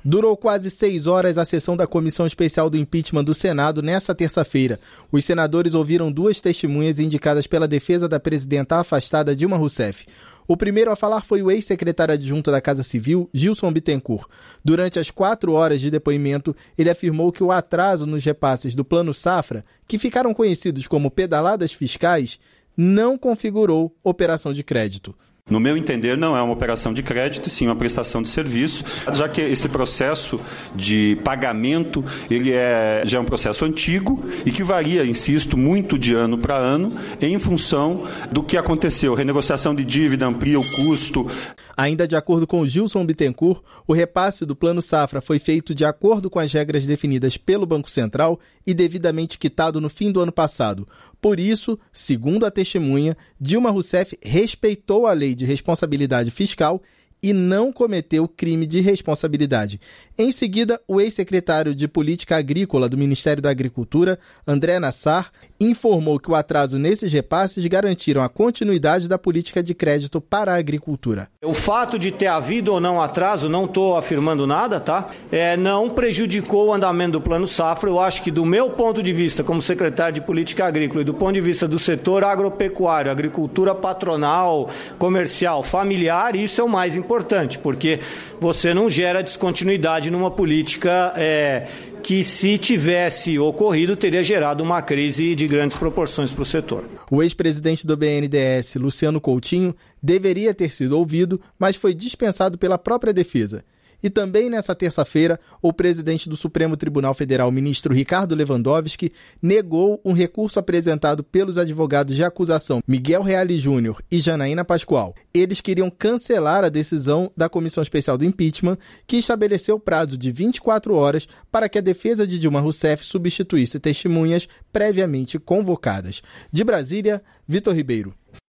Durou quase 6 horas a sessão da Comissão Especial do Impeachment do Senado nesta terça-feira. Os senadores ouviram 2 testemunhas indicadas pela defesa da presidenta afastada Dilma Rousseff. O primeiro a falar foi o ex-secretário adjunto da Casa Civil, Gilson Bittencourt. Durante as 4 horas de depoimento, ele afirmou que o atraso nos repasses do Plano Safra, que ficaram conhecidos como pedaladas fiscais, não configurou operação de crédito. No meu entender, não é uma operação de crédito, sim uma prestação de serviço, já que esse processo de pagamento já é um processo antigo e que varia, insisto, muito de ano para ano, em função do que aconteceu. Renegociação de dívida amplia o custo. Ainda de acordo com Gilson Bittencourt, o repasse do Plano Safra foi feito de acordo com as regras definidas pelo Banco Central e devidamente quitado no fim do ano passado. Por isso, segundo a testemunha, Dilma Rousseff respeitou a lei de responsabilidade fiscal e não cometeu crime de responsabilidade. Em seguida, o ex-secretário de Política Agrícola do Ministério da Agricultura, André Nassar, informou que o atraso nesses repasses garantiram a continuidade da política de crédito para a agricultura. O fato de ter havido ou não atraso, não estou afirmando nada, tá? Não prejudicou o andamento do Plano Safra. Eu acho que, do meu ponto de vista, como secretário de Política Agrícola e do ponto de vista do setor agropecuário, agricultura patronal, comercial, familiar, isso é o mais importante, porque você não gera descontinuidade numa política que, se tivesse ocorrido, teria gerado uma crise de grandes proporções para o setor. O ex-presidente do BNDES, Luciano Coutinho, deveria ter sido ouvido, mas foi dispensado pela própria defesa. E também nessa terça-feira, o presidente do Supremo Tribunal Federal, ministro Ricardo Lewandowski, negou um recurso apresentado pelos advogados de acusação Miguel Reale Júnior e Janaína Pascoal. Eles queriam cancelar a decisão da Comissão Especial do Impeachment, que estabeleceu o prazo de 24 horas para que a defesa de Dilma Rousseff substituísse testemunhas previamente convocadas. De Brasília, Vitor Ribeiro.